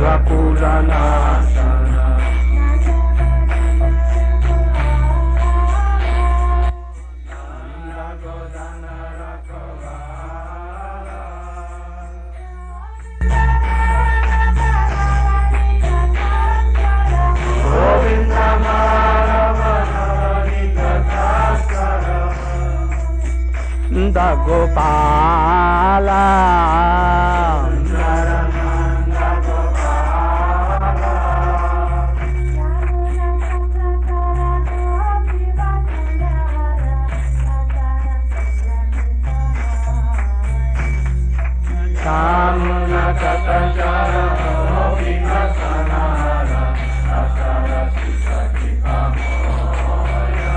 Vakuranasana Nanda Gopala Nanda Gopala Samuna Tatachara Gopi Vasanara Asara Sisati Pamoya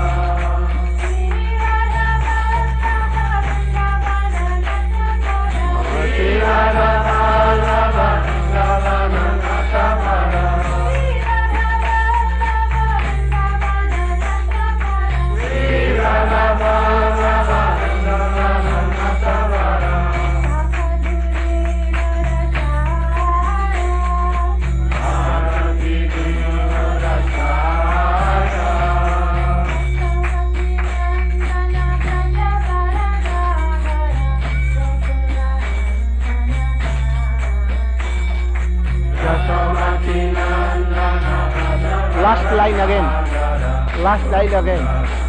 Last line again. Last line again.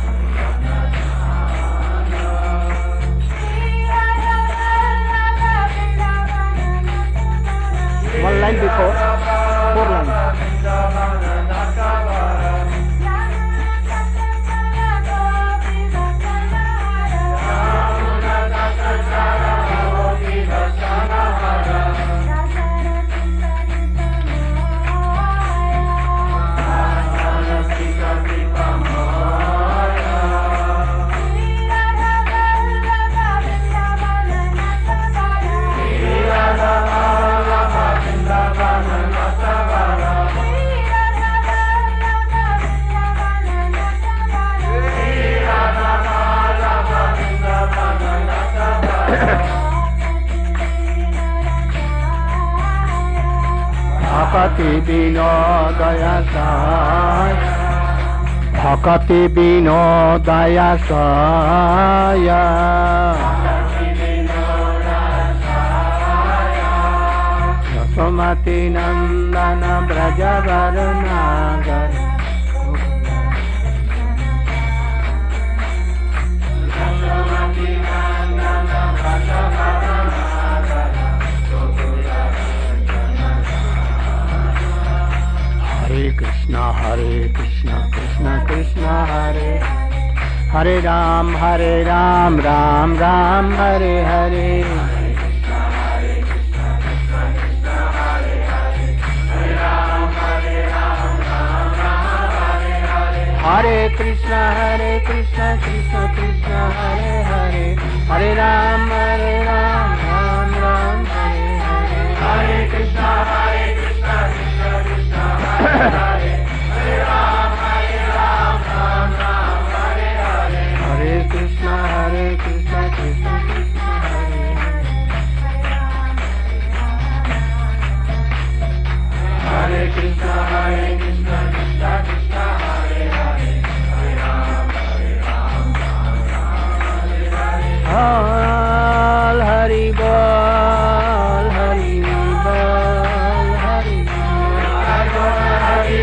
One line before. 4 lines. Bhakati Vinodaya Saya Yasomati Nandana Brajavaranagar Hare Krishna, Krishna Krishna, Hare Hare Ram, Ram Ram, Hare Hare. Hare Krishna, Krishna Krishna, Hare Hare. Hare Ram, Ram Ram, Hare Hare. Hare Krishna, Krishna Krishna, Hare Hare. Hare Ram, Ram Ram, Hare Hare. Hare Krishna, Krishna Krishna, Hare Hare. Hare Krishna, Krishna Krishna, Hare Hare. Hare Ram, Ram Hare Hare. Hari Bol, Hari Bol, Hari Bol, Hari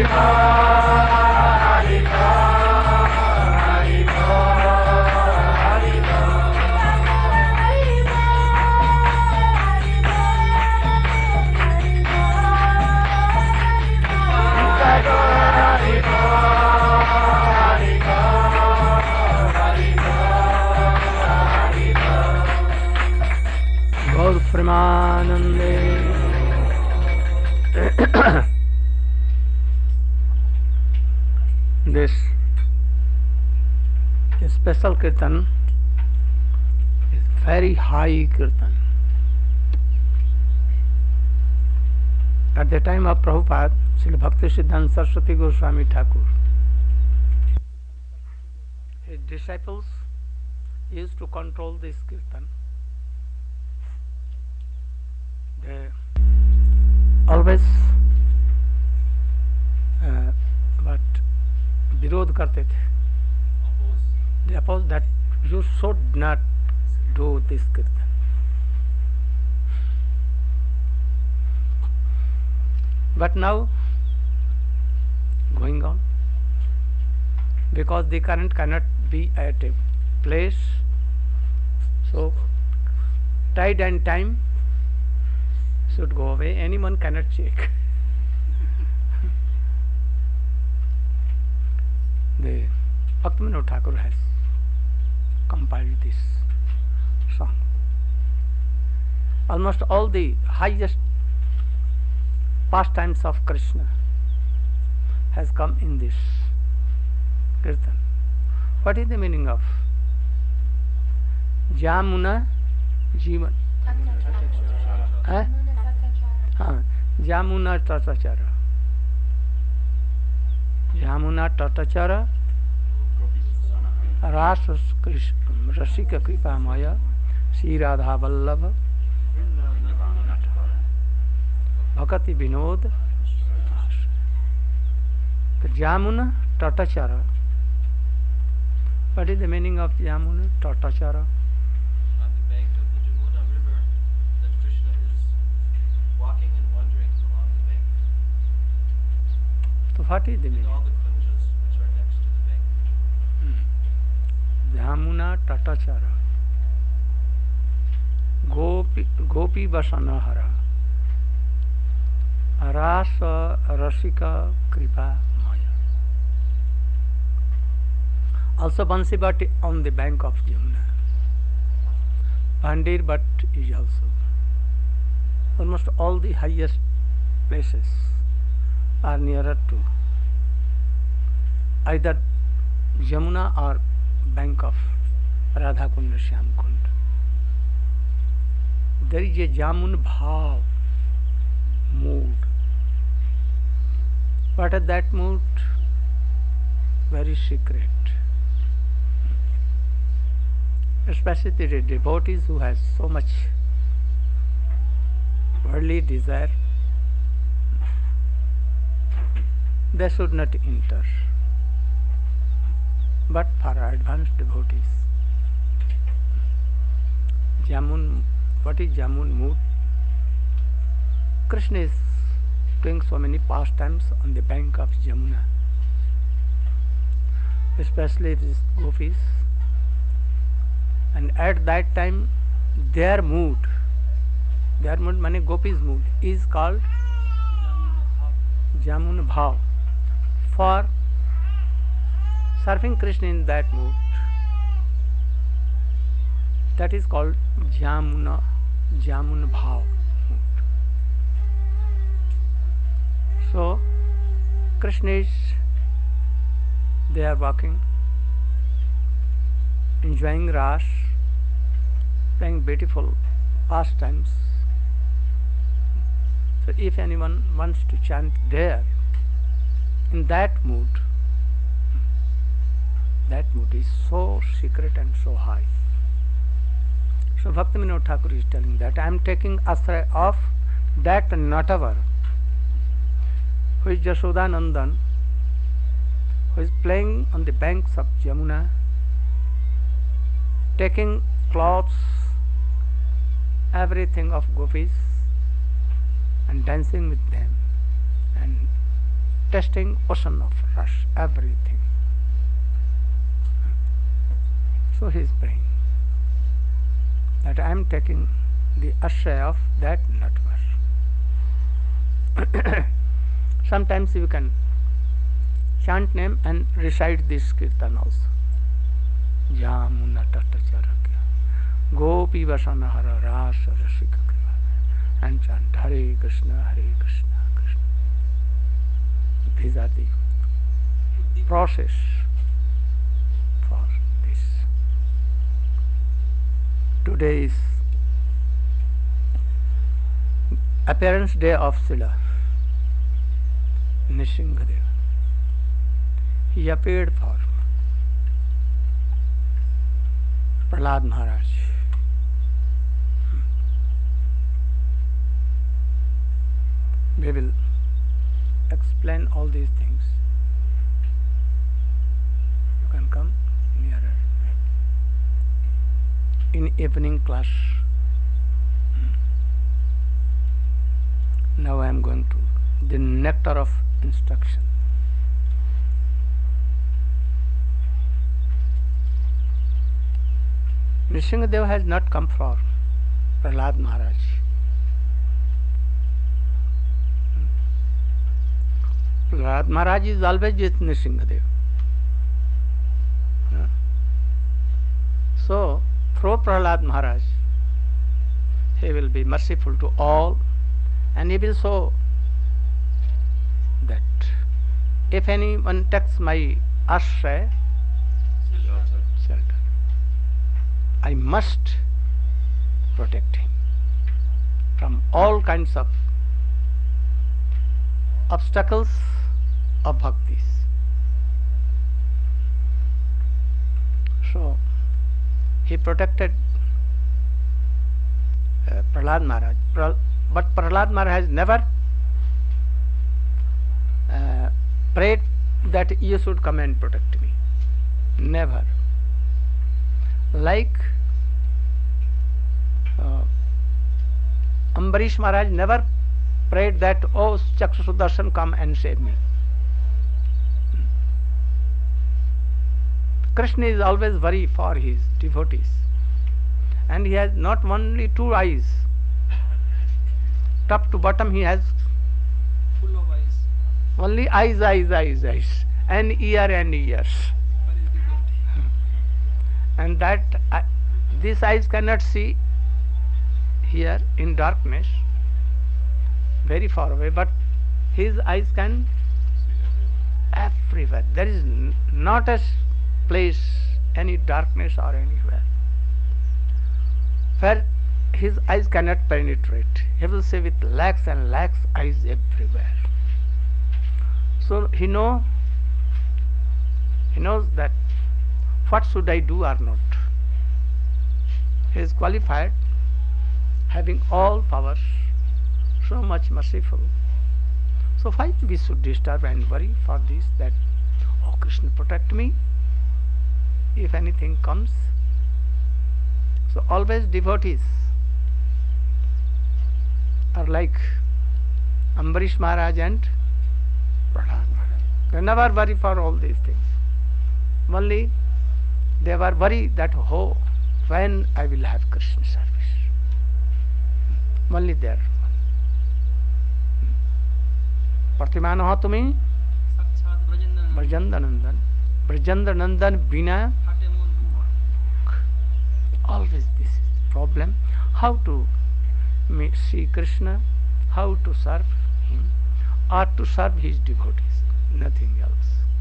Premanande. This special kirtan is very high kirtan. At the time of Prabhupada, Srila Bhakti Siddhanta Saraswati Goswami Thakur, his disciples used to control this kirtan. They always but विरोध करते थे. They oppose that you should not do this kirtan. But now going on, because the current cannot be at a place, so tide and time should go away. Anyone cannot check. The Bhaktivinoda Thakur has compiled this song. Almost all the highest pastimes of Krishna has come in this kirtan. What is the meaning of Jamuna Jivan? Jamuna Tatachara. Jamuna Tatachara Rasa Rasika Kripa Maya Sri Radha Vallabha Bhakati Vinod. Jamuna Tatachara. What is the meaning of Jamuna Tatachara? On the bank of the Jamuna river, that Krishna is walking and wandering along the bank. So what is the meaning? In all the kunjas which are next to the bank. Jamuna Tatachara Gopi Vasanahara Rasa Rasika Kripa Maya. Also Bansi Bhatt on the bank of Jamuna. Pandir Bhatt is also. Almost all the highest places are nearer to either Jamuna or bank of Radha Kund, Shyam Kund. There is a Jamun Bhav mood. What is that mood? Very secret. Especially the devotees who has so much worldly desire, they should not enter. But for advanced devotees, Jamun, what is Jamun mood? Krishna is doing so many pastimes on the bank of Jamuna, especially with gopis, and at that time their mood meaning gopis mood is called Jamun Bhav. For serving Krishna in that mood, that is called Jamun Bhav mood. So Krishna is, they are walking, enjoying Ras, playing beautiful pastimes. So if anyone wants to chant there, in that mood is so secret and so high. So Bhaktivinoda Thakur is telling that I am taking asray of that Natavar, who is Jashodanandan, who is playing on the banks of Jamuna, taking clothes, everything of gopis, and dancing with them, and tasting ocean of rush, everything. So he is praying that I am taking the ashray of that Natvar. Sometimes you can chant name and recite this kirtan also. Jamuna Tatacharakya Gopi Vasanahara Rasa Rasika Kripa, and chant Hare Krishna, Krishna. These are the process for this. Today is appearance day of Srila Nrsimhadeva. He appeared for Prahlad Maharaj. We will explain all these things evening class. Now I am going to the nectar of instruction. Nrsimhadev has not come for Prahlad Maharaj. Prahlad Maharaj is always with Nrsimhadev. So, through Prahlad Maharaj, he will be merciful to all, and he will show that if anyone takes my ashray, shelter, I must protect him from all kinds of obstacles of bhaktis. So, he protected Prahlad Maharaj, but Prahlad Maharaj has never prayed that you should come and protect me. Never. Like Ambarish Maharaj never prayed that, oh Chakra Sudarshan, come and save me. Krishna is always worried for his devotees, and he has not only two eyes, top to bottom he has Full of eyes. only eyes, and ears. And that these eyes cannot see here in darkness, very far away, but his eyes can everywhere. There is not a place, any darkness or anywhere, where his eyes cannot penetrate. He will see with lakhs and lakhs eyes everywhere. So he knows that what should I do or not. He is qualified, having all powers, so much merciful. So why we should disturb and worry for this, that, oh Krishna, protect me if anything comes. So always devotees are like Ambarish Maharaj and Prahlad Maharaj. They never worry for all these things. Only they were worried that, oh, when I will have Krishna service. Only there. Pratimano tumi Brajandanandan. Brajandanandan bina. Always this is the problem. How to see Krishna, how to serve him, or to serve his devotees, nothing else.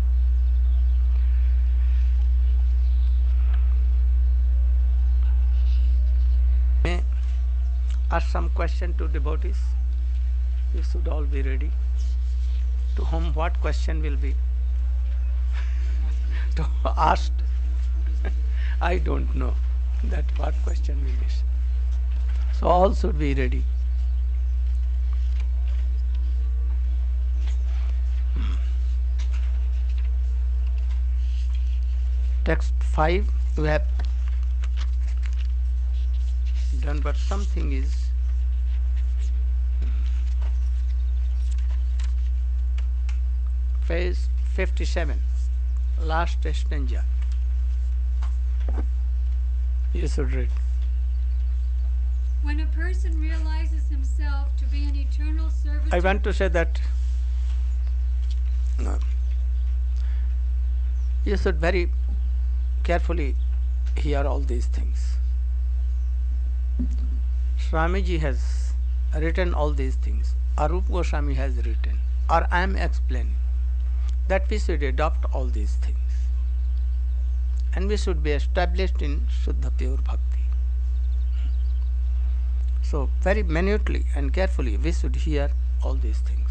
May ask some question to devotees. You should all be ready. To whom what question will be to asked? I don't know that what question will be. So all should be ready. Text 5 we have done, but something is page 57, last stanza. You should read. When a person realizes himself to be an eternal servant, I want to say that you should very carefully hear all these things. Swamiji has written all these things. Arup Goswami has written, or I am explaining, that we should adopt all these things. And we should be established in Shuddha pure bhakti. So very minutely and carefully we should hear all these things.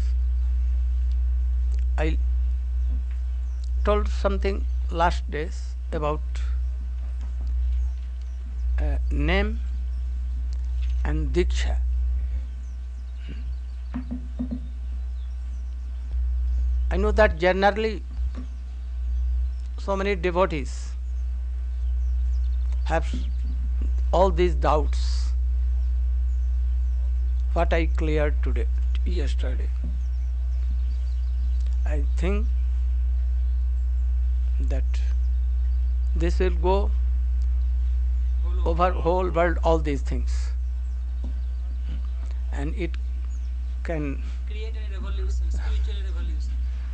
I told something last days about name and diksha. I know that generally so many devotees have all these doubts, what I cleared yesterday, I think that this will go over whole world, all these things, and it can create a revolution, spiritual revolution.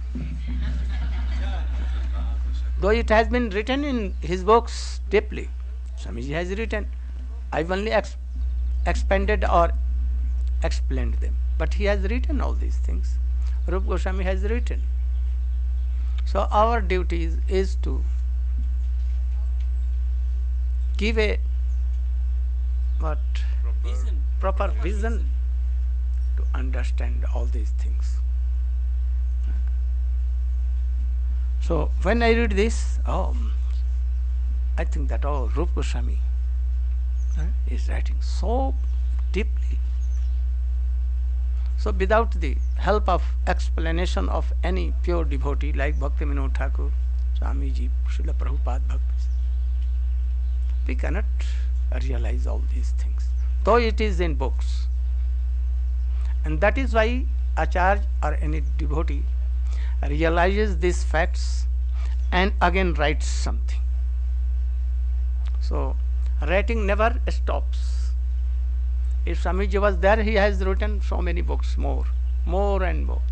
though it has been written in his books deeply. Swamiji has written, I've only expanded or explained them, but he has written all these things. Rupa Goswami has written. So our duty is to give a Vision. proper vision to understand all these things. So when I read this, I think that Rupa Goswami is writing so deeply. So without the help of explanation of any pure devotee like Bhakti Vinod Thakur, Swamiji, Srila Prabhupada Bhakti, we cannot realize all these things, though it is in books. And that is why Acharya or any devotee realizes these facts and again writes something. So writing never stops. If Swamiji was there, he has written so many books, more and more.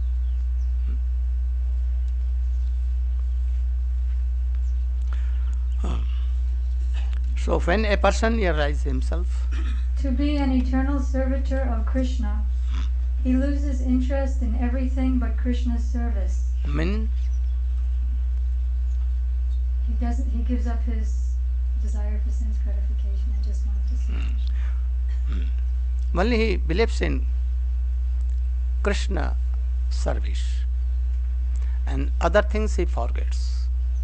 So when a person realizes himself To be an eternal servitor of Krishna, he loses interest in everything but Krishna's service. means He gives up his desire for sense gratification and just wants to serve Krishna. only he believes in Krishna service, and other things he forgets.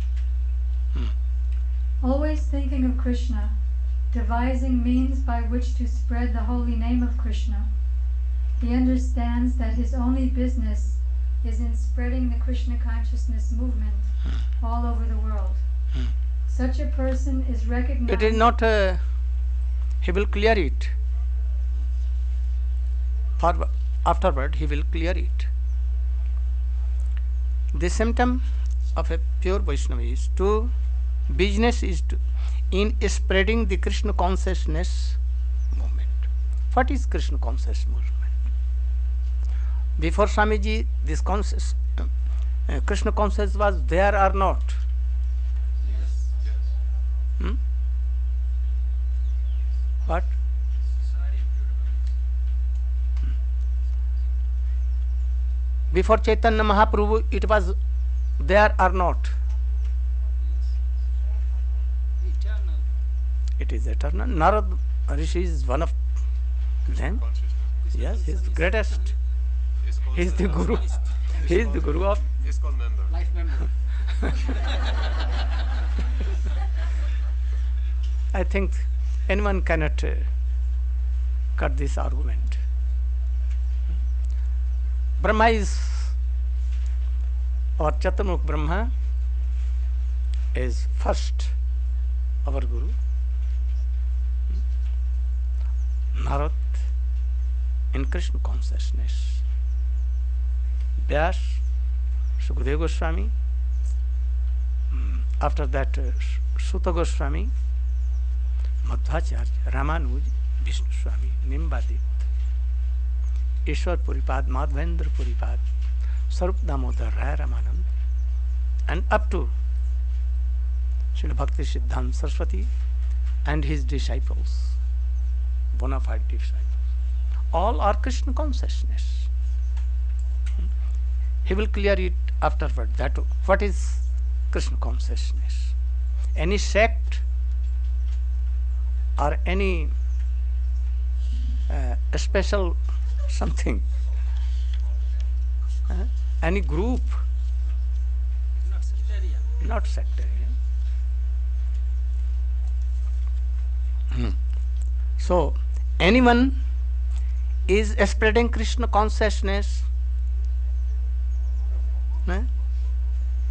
Always thinking of Krishna, devising means by which to spread the holy name of Krishna, he understands that his only business is in spreading the Krishna consciousness movement all over the world. Such a person is recognized. It is not, he will clear it. Afterward, he will clear it. The symptom of a pure Vaishnava is business is in spreading the Krishna consciousness movement. What is Krishna consciousness movement? Before Swamiji, this Krishna consciousness was there or not? What? Society of pure devotees. Before Chaitanya Mahaprabhu, it was there or not? Eternal. It is eternal. Narad Rishi is one of them. Yes, he is the greatest. He is the Guru. He is the Guru of. It's called member. Life member. I think anyone cannot cut this argument. Brahma is, or Chaturmukh Brahma is first our Guru. Narad in Krishna consciousness. Vyas, Sukadeva Goswami, after that Suta Goswami, Madhvacharya, Ramanuj, Vishnu Swami, Nimbadit, Ishwar Puripad, Madhvendra Puripad, Sarup Damodar Rai Ramanand, and up to Srila Bhakti Siddhanta Saraswati and his disciples, bona fide disciples. All are Krishna consciousness. He will clear it afterward. That what is Krishna consciousness? Any sect or any special something, any group, Not sectarian. not sectarian. So anyone is spreading Krishna consciousness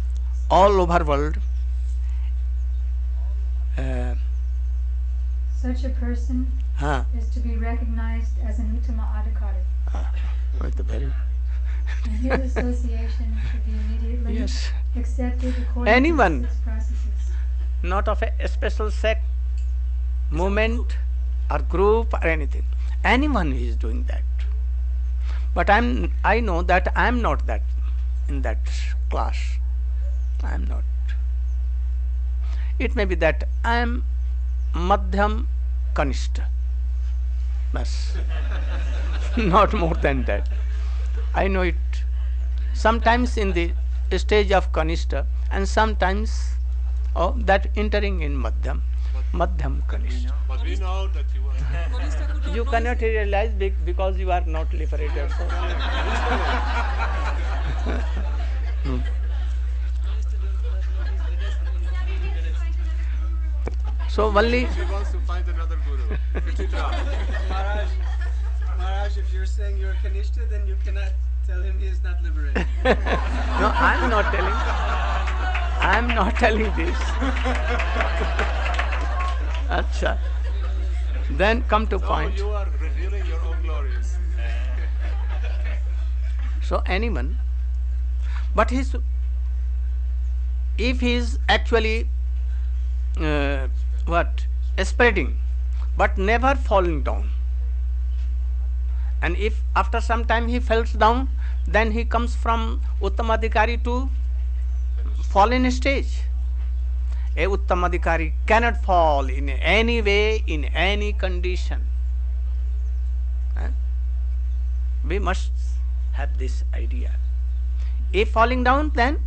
all over world. Such Such a person Huh. is to be recognized as an Uttama Adhikari, With the very and his association should be immediately yes. accepted according Anyone. to the 6 processes. Not of a special sect, movement, or group, or anything. Anyone is doing that. But I know that I am not that in that class. I am not. It may be that I am Madhyam Kanishta. Bas. Not more than that. I know it. Sometimes in the stage of Kanishta, and sometimes that entering in Madhyam Kanishta. But we know that you are. You cannot realize because you are not liberated. So only She wants to find another guru. Maharaj, if you're saying you're Kanishta, then you cannot tell him he is not liberated. no, I'm not telling this. Acha. Then come to So point. you are revealing your own glories. So anyone, but if he is actually spreading, but never falling down, and if after some time he falls down, then he comes from Uttamadhikari to fallen stage. A Uttamadhikari cannot fall in any way, in any condition. We must have this idea. If falling down, then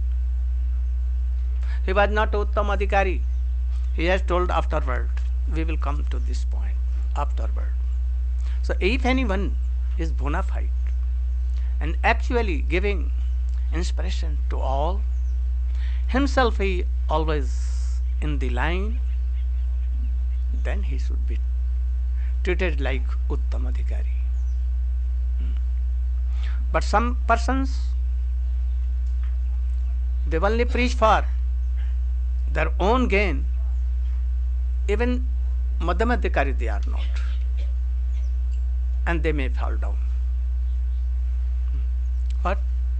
he was not Uttamadhikari. He has told afterward. We will come to this point afterward. So if anyone is bona fide and actually giving inspiration to all, himself he always in the line, then he should be treated like Uttamadhikari. But some persons, they only preach for their own gain. Even Madhyamadhikari they are not, and they may fall down. What?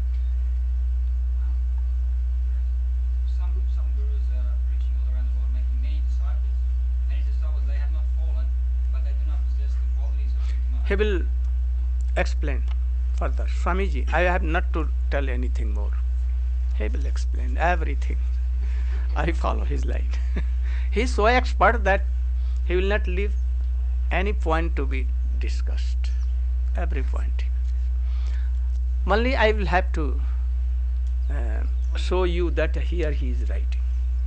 Some gurus are preaching all around the world, making many disciples. Many disciples, they have not fallen, but they do not possess the qualities of Uttama. He will explain further. Swamiji, I have not to tell anything more. He will explain everything. I follow his line. He is so expert that he will not leave any point to be discussed. Every point. Only I will have to show you that here he is writing.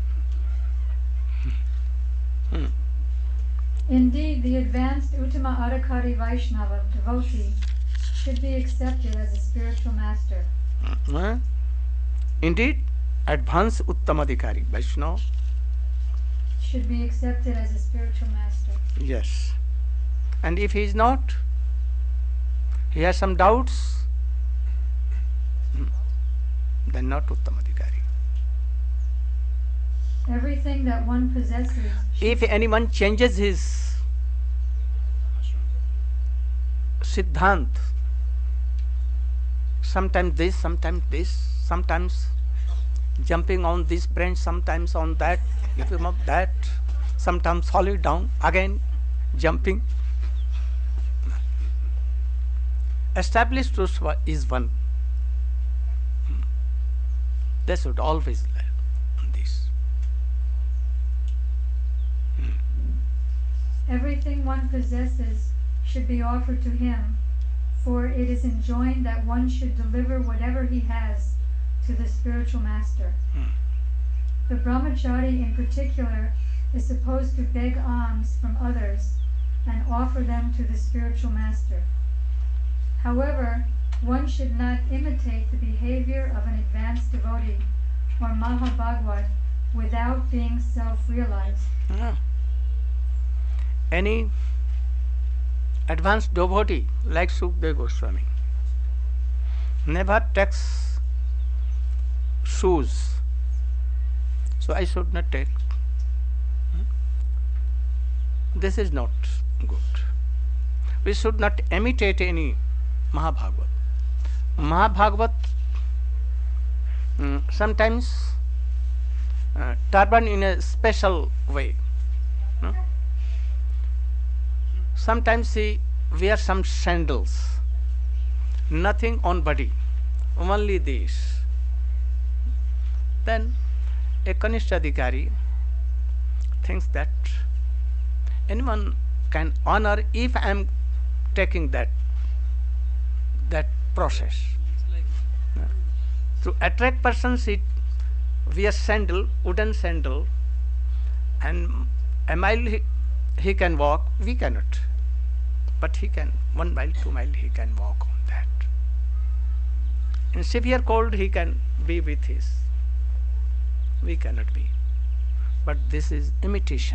Indeed, the advanced Uttama Adhikari Vaishnava devotee should be accepted as a spiritual master. Indeed, advanced Uttamadhikari Vaishnava. Should be accepted as a spiritual master. Yes. And if he is not, he has some doubts, then not Uttamadhikari. Everything that one possesses If anyone changes his Siddhant, sometimes this, sometimes jumping on this branch, sometimes on that, giving up that, sometimes falling down, again jumping. Established truth is one. They should always learn this. Everything one possesses should be offered to him, for it is enjoined that one should deliver whatever he has to the spiritual master. The brahmachari in particular is supposed to beg alms from others and offer them to the spiritual master. However, one should not imitate the behavior of an advanced devotee or Mahabhagavad without being self-realized. Any advanced devotee like Sukadeva Goswami never takes shoes, so I should not take. This is not good. We should not imitate any Mahabhagavat. Mahabhagavat sometimes turban in a special way. No? Sometimes he wear some sandals, nothing on body, only this. Then a Kanishta Adhikari thinks that anyone can honor if I am taking that process. To attract persons, it wears sandal, wooden sandal, and a mile he can walk, we cannot. But he can, 1 mile, 2 mile he can walk on that. In severe cold he can be with his. We cannot be. But this is imitation.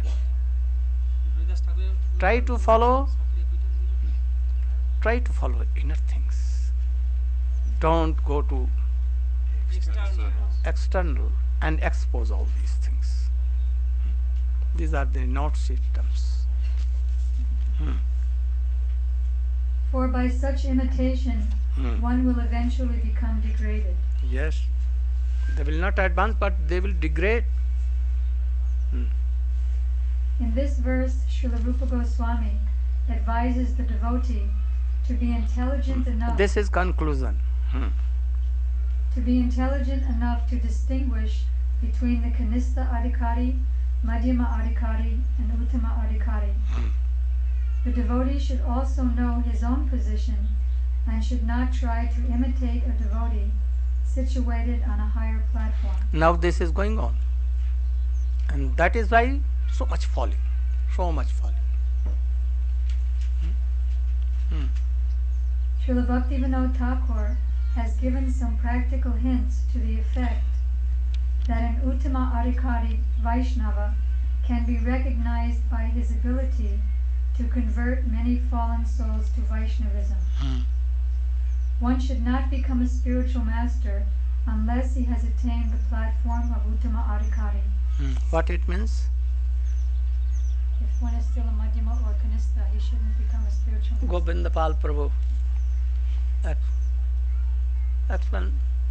Try to follow inner things. Don't go to external and expose all these things. These are the not systems. For by such imitation, one will eventually become degraded. Yes, they will not advance, but they will degrade. In this verse, Srila Rupa Goswami advises the devotee to be intelligent enough. This is conclusion. To be intelligent enough to distinguish between the Kanistha Adhikari, Madhyama Adhikari, and Uttama Adhikari. The devotee should also know his own position and should not try to imitate a devotee situated on a higher platform. Now this is going on. And that is why so much falling. Srila Bhaktivinoda Thakur has given some practical hints to the effect that an Uttama Adhikari Vaishnava can be recognized by his ability to convert many fallen souls to Vaishnavism. One should not become a spiritual master unless he has attained the platform of Uttama Adhikari. What it means? If one is still a Madhyama or Kanistha, he shouldn't become a spiritual master. Govindapal Prabhu. Explain.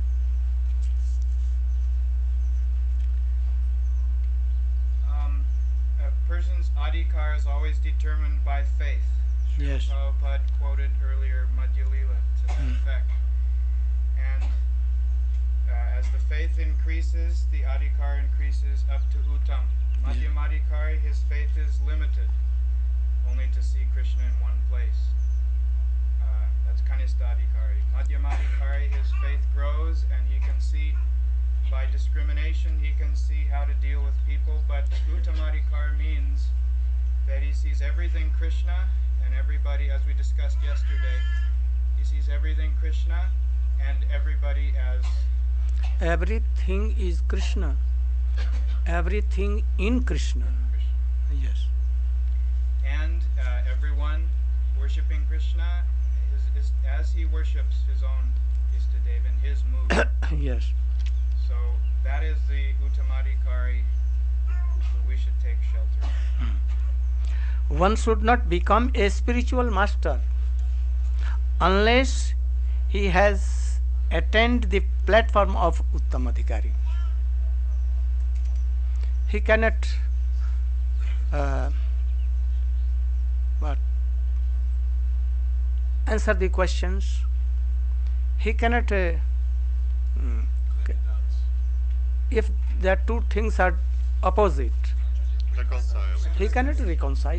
A person's adhikar is always determined by faith. Srila Yes. Prabhupada quoted earlier Madhya Lila to that effect. And as the faith increases, the adhikar increases up to Uttam. Madhyam adhikari, his faith is limited, only to see Krishna in one place. That's Kanistha adhikari. Madhyam adhikari, his faith grows and he can see by discrimination, he can see how to deal with people, but Uttam adhikar means that he sees everything Krishna and everybody, as we discussed yesterday, he sees everything Krishna and everybody as Everything is Krishna. Everything in Krishna. Yes. And everyone worshipping Krishna is as he worships his own Istadev in his mood. Yes. So that is the Uttamadhikari who we should take shelter of. One should not become a spiritual master unless he has attained the platform of Uttamadhikari. He cannot answer the questions. He cannot if the two things are opposite, Reconcile. he cannot reconcile.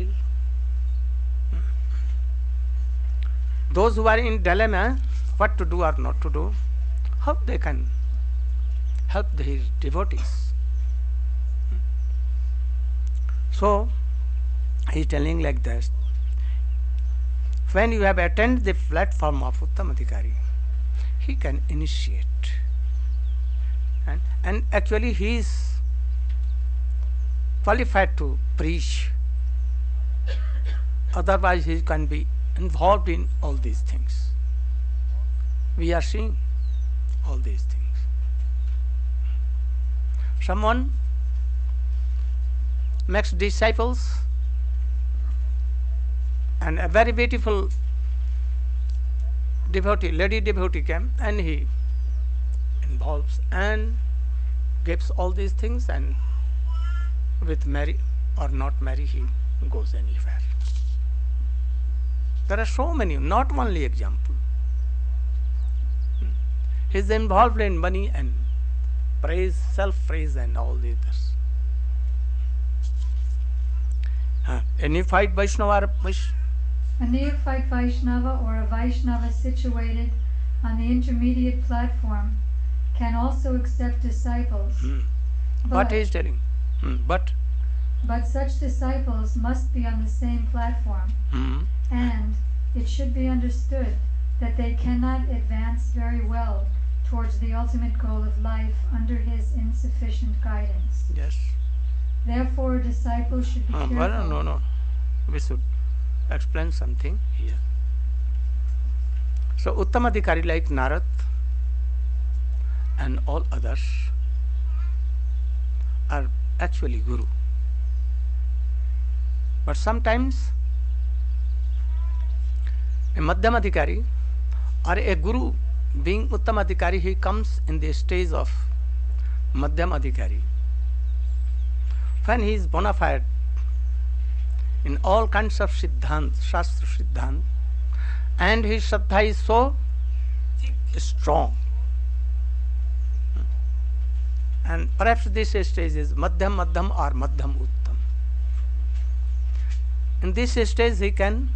Those who are in dilemma, what to do or not to do, how they can help their devotees. So, he is telling like this: when you have attained the platform of Uttamadhikari, he can initiate. And actually he is qualified to preach. Otherwise he can be involved in all these things. We are seeing all these things. Someone makes disciples And a very beautiful devotee, lady devotee came, and he involves and gives all these things, and with marry or not marry, he goes anywhere. There are so many, not only example. He is involved in money and praise, self-praise and all the others. A neophyte Vaishnava, A neophyte Vaishnava or a Vaishnava situated on the intermediate platform can also accept disciples. what he is telling? But such disciples must be on the same platform, and it should be understood that they cannot advance very well towards the ultimate goal of life under his insufficient guidance. yes. Therefore, disciples should be careful. Well, no. We should explain something here. So, Uttamadhikari like Narad and all others are actually Guru. But sometimes a Madhyamadhikari or a Guru being Uttamadhikari, he comes in the stage of Madhyamadhikari. When he is bona fide in all kinds of Siddhant, Shastra Siddhant, and his Shraddha is so strong. And perhaps this stage is Madhyam Madhyam or Madhyam Uttam. In this stage he can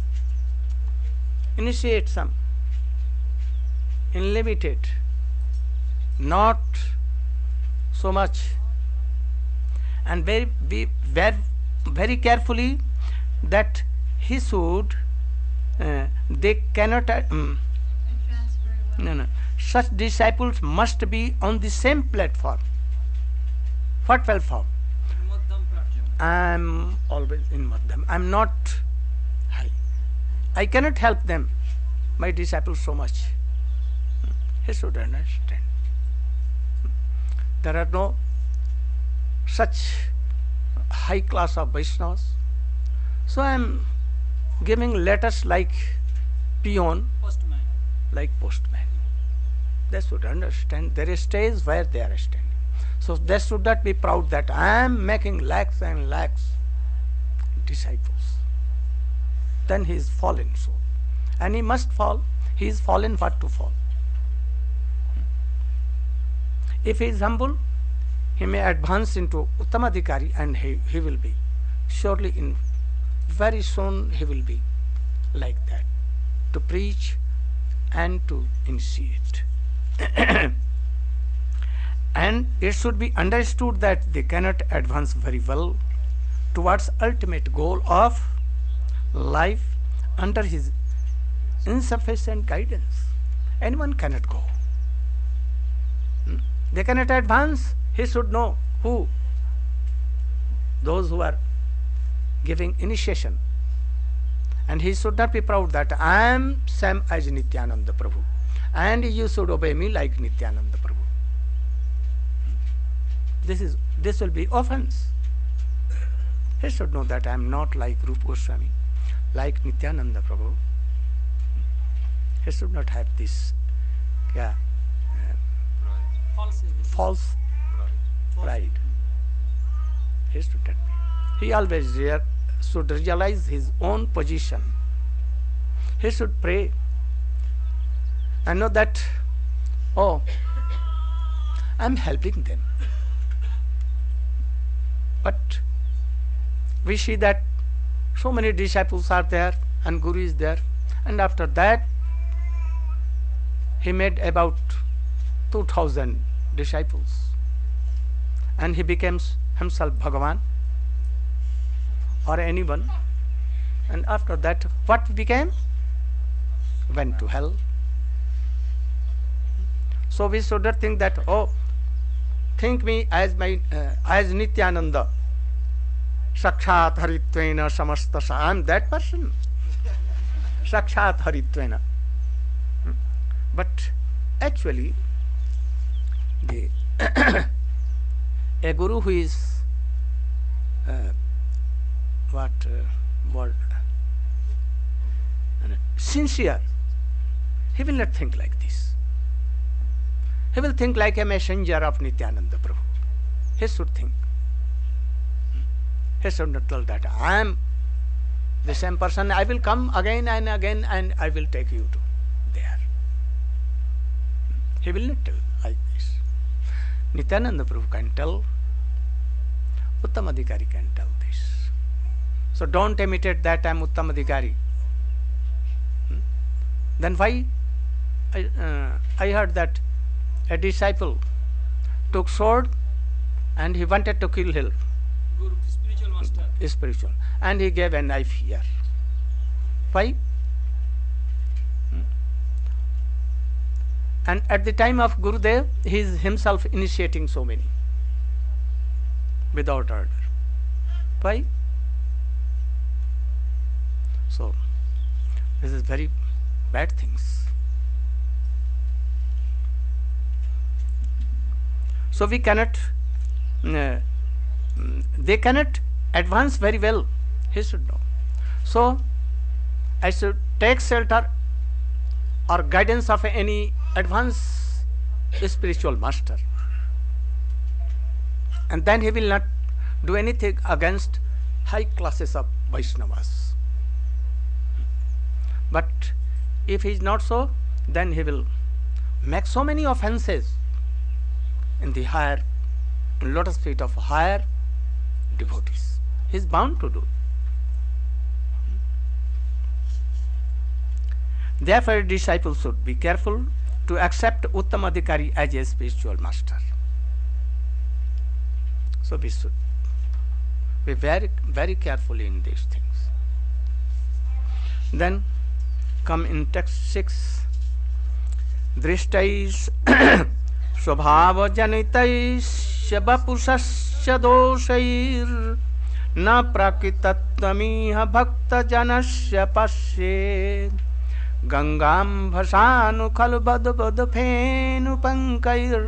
initiate some, unlimited, not so much, and be very carefully that he should, they cannot, Advance very well. no, such disciples must be on the same platform. What platform? Madhyam platform. I am always in Madhyam. I am not high. I cannot help them, my disciples, so much. He should understand. There are no such high class of Vaishnavas. So I am giving letters like peon, Postman. like postman. They should understand there is stage where they are standing. So they should not be proud that I am making lakhs and lakhs disciples. Then he is fallen soul. And he must fall. He is fallen what to fall. If he is humble, he may advance into Uttamadhikari, and he will be. Surely in very soon he will be like that, to preach and to initiate. And it should be understood that they cannot advance very well towards ultimate goal of life under his insufficient guidance. Anyone cannot go. They cannot advance. He should know who? Those who are giving initiation. And he should not be proud that I am same as Nityananda Prabhu, and you should obey me like Nityananda Prabhu. This will be offense. He should know that I am not like Rupa Goswami, like Nityananda Prabhu. He should not have this false pride. He should not be. He always should realize his own position. He should pray and know that, oh, I am helping them. But we see that so many disciples are there and Guru is there, and after that he made about 2000 disciples, and he becomes himself Bhagavan or anyone, and after that what became? Went to hell. So we should not think that, oh, think me as my as Nityananda, Sakshat Haritvena Samastasa. I am that person. Sakshat Haritvena. But actually, the a guru who is word sincere, he will not think like this. He will think like a messenger of Nityananda Prabhu. He should think. He should not tell that I am the same person, I will come again and again and I will take you to there. He will not tell like this. Nityananda Prabhu can tell, Uttamadhikari can tell this. So don't imitate that I am Uttamadhikari. Then why? I heard that a disciple took sword and he wanted to kill him. Guru, spiritual master. Spiritual. And he gave a knife here. Why? And at the time of Gurudev, he is himself initiating so many without order. Why? So, this is very bad things. So we cannot, they cannot advance very well. He should know. So I should take shelter or guidance of any advanced spiritual master, and then he will not do anything against high classes of Vaishnavas. But if he is not so, then he will make so many offenses in the higher lotus feet of higher devotees. He is bound to do. Therefore, disciples should be careful to accept Uttamadhikari as a spiritual master. So we should be very, very careful in these things. Then come in text 6. Drishtais स्वभाव जनितैश्च वपुषस्य दोषैर् न प्रकृतत्वमिह भक्तजनस्य पश्येत् गंगां भसानु खलु बदबदफेनुपङ्कैर्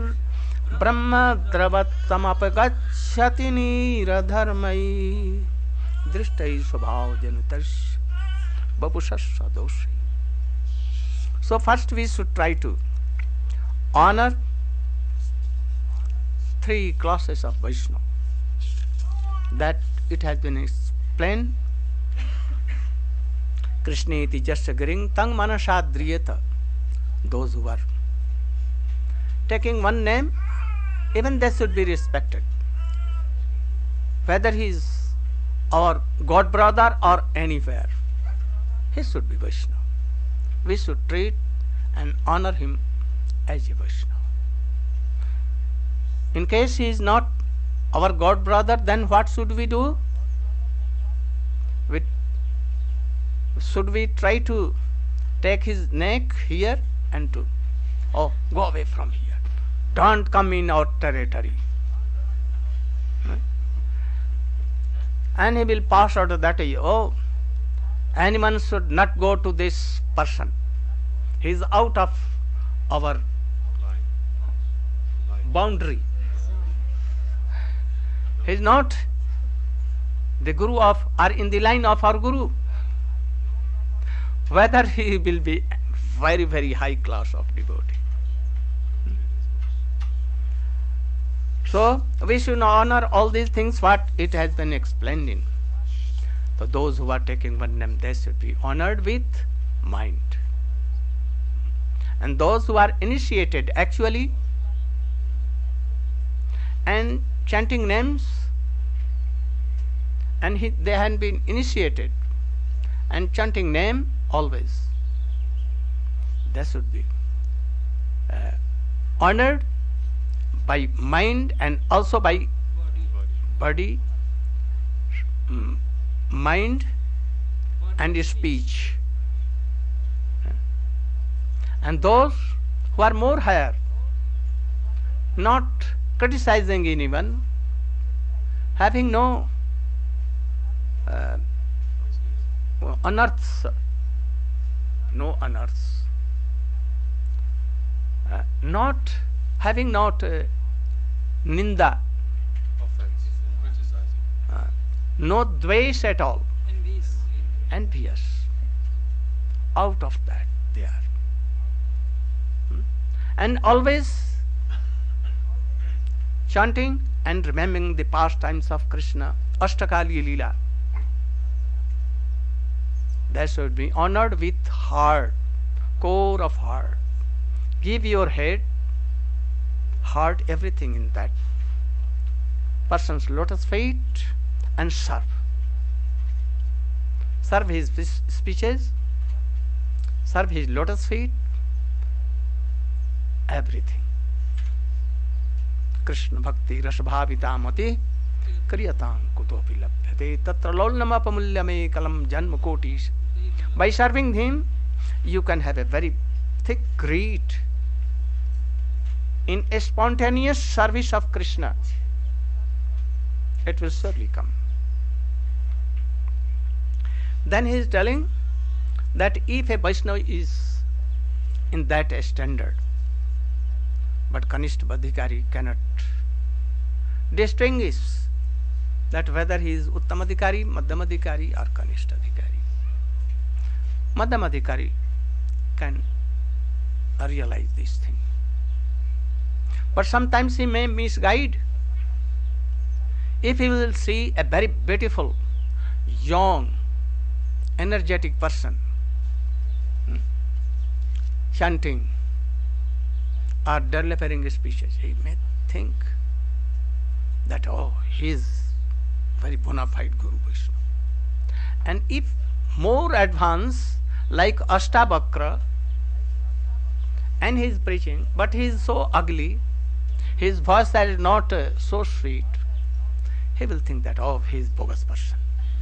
ब्रह्मद्रवत्तमपगच्छति नीरधर्मैः दृष्टैः स्वभावजनितैश्च वपुषस्य दोषैः. So first we should try to honor three classes of Vaishnava. That it has been explained. Krishneti jasya giring tang manasadriyata. Those who are taking one name, even they should be respected. Whether he is our god brother or anywhere, he should be Vaishnava. We should treat and honor him as a Vaishnava. In case he is not our god brother, then what should we do? Should we try to take his neck here and to, oh, go away from here, don't come in our territory, and he will pass out that, oh, anyone should not go to this person, he is out of our boundary, he is not the Guru of, or in the line of our Guru. Whether he will be very, very high class of devotee. So we should honor all these things what it has been explained in. So those who are taking one name, they should be honored with mind. And those who are initiated actually and chanting names, and they had been initiated and chanting name always, they should be honored by mind and also by body, mind and speech. And those who are more higher, not criticizing anyone, having no unearths, not having ninda, Offense, criticizing. no dvesh at all, Envious. envious, out of that they are. And always chanting and remembering the pastimes of Krishna, Ashtakali Leela. That should be honored with heart, core of heart. Give your head, heart, everything in that person's lotus feet and serve. Serve his speeches, serve his lotus feet, everything. Krishna Bhakti Rasabhavitamati Kriyatam Kutopi Labhyate Tatra Lolnamapamulyame Kalam Janma Kotis. By serving him, you can have a very thick greed in a spontaneous service of Krishna. It will surely come. Then he is telling that if a Vaishnava is in that standard, but Kanishta Adhikari cannot distinguish that whether he is Uttamadhikari, Madhyamadhikari or Kanishta Adhikari. Madhyamadhikari can realize this thing. But sometimes he may misguide. If he will see a very beautiful, young, energetic person chanting or delivering speeches, he may think that, oh, he is very bona fide Guru Vaishnava. And if more advanced, like Ashtabakra, and he is preaching, but he is so ugly, his voice is not so sweet, he will think that, oh, he is bogus person.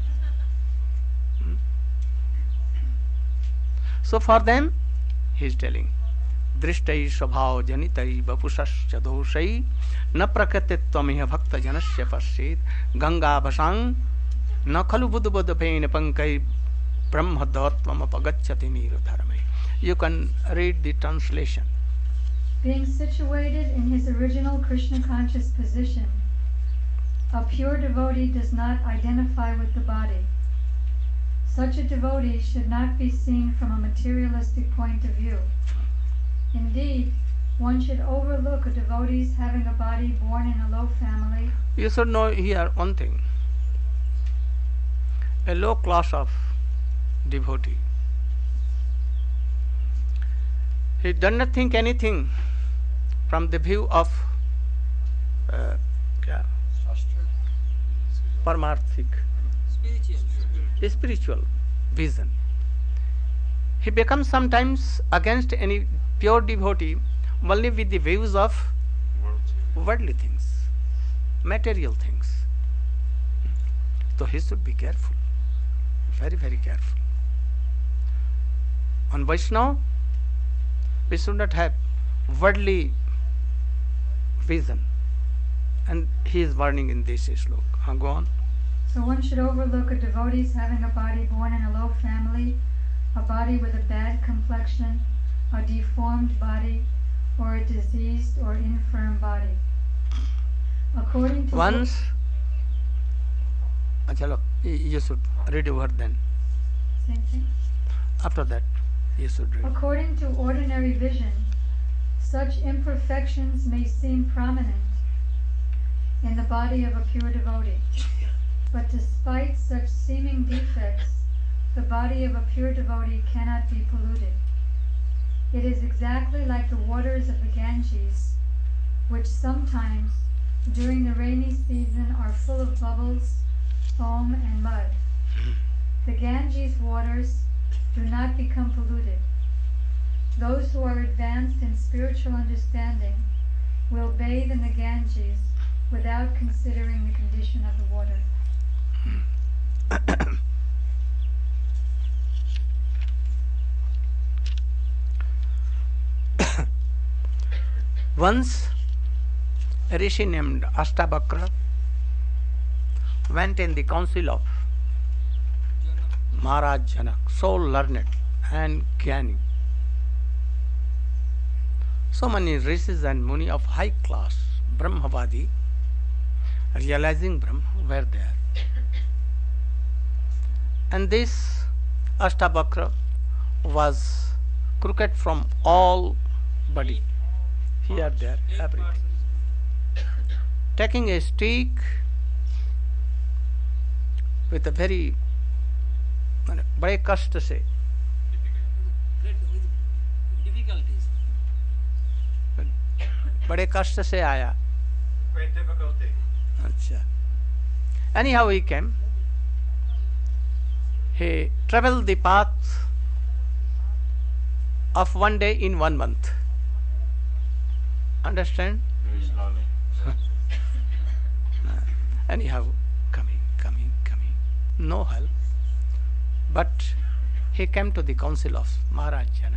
So for them, he is telling, Drishtai Swabhav Janitai Vapusasya Doshai Na Prakritittvamiha Bhakta Janasya Pasyet Ganga Bhasang Na Khalu Buddha Buddha Pain Pankai Brahma Dhartvam Apagacchati Nirodharmai. You can read the translation. Being situated in his original Krishna conscious position, a pure devotee does not identify with the body. Such a devotee should not be seen from a materialistic point of view. Indeed, one should overlook a devotee's having a body born in a low family. You should know here one thing. A low class of devotee, he does not think anything from the view of Paramarthik, spiritual vision. He becomes sometimes against any pure devotee only with the views of worldly things, material things. So he should be careful, very, very careful. On Vaishnava, we should not have worldly vision. And he is warning in this sloka. Go on. So one should overlook a devotee's having a body born in a low family, a body with a bad complexion, a deformed body, or a diseased or infirm body. According to Once, chalo, you should read over then. same thing. After that, you should read. According to ordinary vision, such imperfections may seem prominent in the body of a pure devotee. But despite such seeming defects, the body of a pure devotee cannot be polluted. It is exactly like the waters of the Ganges, which sometimes during the rainy season are full of bubbles, foam, and mud. The Ganges waters do not become polluted. Those who are advanced in spiritual understanding will bathe in the Ganges without considering the condition of the water. Once a rishi named Ashtabakra went in the council of Maharaj Janak, so learned and Gyani. So many rishis and muni of high class, Brahmavadi, realizing Brahma, were there. And this Ashtabakra was crooked from all body, here, there, everywhere. Taking a stick with a very बड़े कष्ट से difficulties. बड़े कष्ट से आया. Great difficulty. अच्छा. Anyhow he came. He traveled the path of one day in 1 month. Understand? Very slowly. Anyhow, coming. No help. But he came to the council of Maharaj Janak.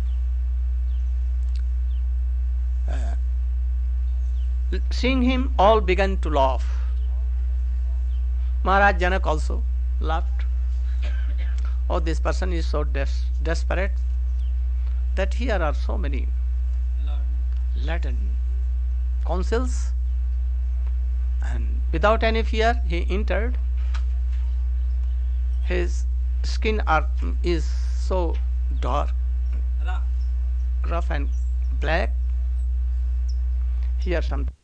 Seeing him, all began to laugh. Maharaj Janak also laughed. Oh, this person is so desperate that here are so many Latin councils, and without any fear he entered. His skin is so dark, rough and black. Here some